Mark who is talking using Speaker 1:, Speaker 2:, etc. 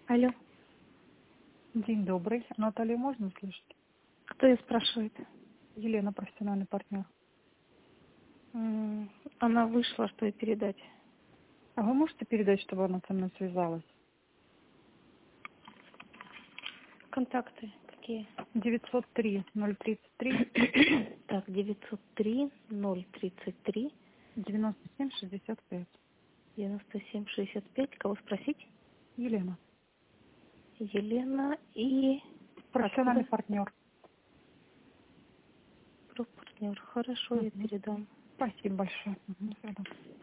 Speaker 1: Алло.
Speaker 2: День добрый. Наталью можно слышать?
Speaker 1: Кто ее спрашивает?
Speaker 2: Елена, профессиональный партнер.
Speaker 1: Она вышла, что ей передать.
Speaker 2: А вы можете передать, чтобы она со мной связалась?
Speaker 1: Контакты какие?
Speaker 2: 903 033
Speaker 1: Так, 903 033
Speaker 2: 97 65.
Speaker 1: 97 65. Кого спросить?
Speaker 2: Елена.
Speaker 1: Елена и...
Speaker 2: Профессиональный
Speaker 1: Откуда?
Speaker 2: партнер.
Speaker 1: Партнер. Хорошо, я передам.
Speaker 2: Спасибо большое. До свидания.